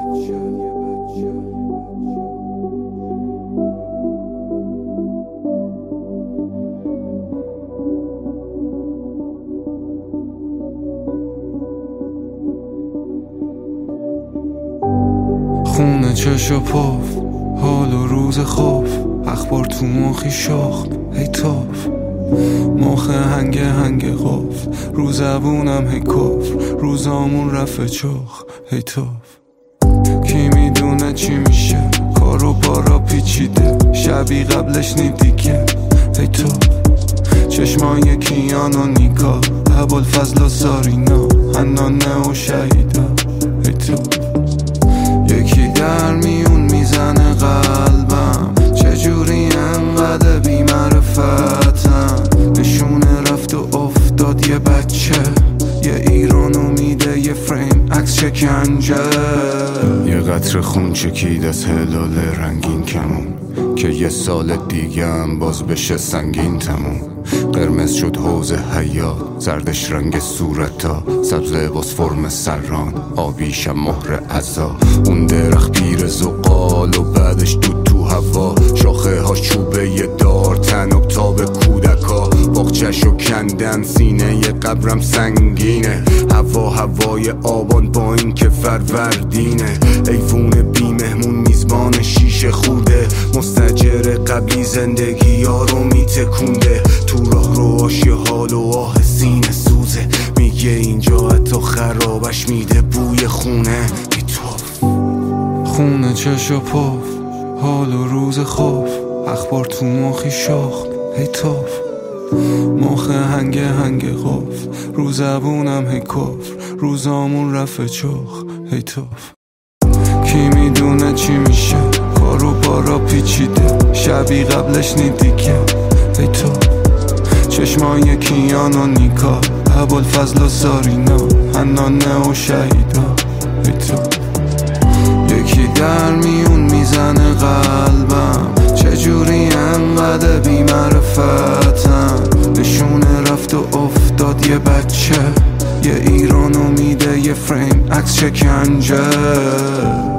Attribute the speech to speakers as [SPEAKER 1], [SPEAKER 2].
[SPEAKER 1] خونه چش و پف، حال و روز خوف، اخبار تو مخی شخت، هی توف مخ هنگ قف، رو زبونم هی کفر، روزامون رفت چخ، هی توف. کی میدونه چی میشه، کار و بارا پیچیده، شبی قبلش نیدیگه، هی توف. چشمای کیان و نیکا، ابوالفضل و سارینا، حنانه و شهیدا، هی توف. یکی در میون میزنه قلبم، چجوری انقدر بی‌معرفتم، نشونه رفت و افتاد یه بچه، یه ایران امیده، یه فریم عکس شکنجه، یه قطر خون چکید از هلال رنگین کمون، که یه سال دیگه هم باز بشه سنگین تموم. قرمز شد حوض حیات، زردش رنگ صورتا، سبز باز فرم سران، آبیشم مهر عزا. اون درخت پیر زغال و بعدش دود تو هوا، شاخه ها چوبه یه دار، تناب تاب کودکا، باغچه‌شو کندن، سینه یه قبرم سنگینه، هوای آبان با این که فروردینه، ایوون بی مهمون میزبان شیشه خورده، مستجر قبلی زندگی ها رو میتکونده، تو راه روش یه حال و آه سینه سوزه، میگه اینجا حتی خرابش میده بوی خونه، میتوف. خونه چش و پف، حال و روز خوف، اخبار تو مخی شخت، هی توف. مخ هنگ قف، رو زبونم هی کفر، روزامون رفت چخ، هی توف. کی میدونه چی میشه، کار و بارا پیچیده، شبی قبلش نیدیگه، هی توف. چشمای کیان و نیکا، ابوالفضل و سارینا، حنانه و شهیدا، هی توف. یکی در میون میزنه قلبم، چجوری انقدر بی‌معرفتم، نشونه رفت و افتاد یه بچه، یه ایران امیده، یه فریم عکس شکنجه.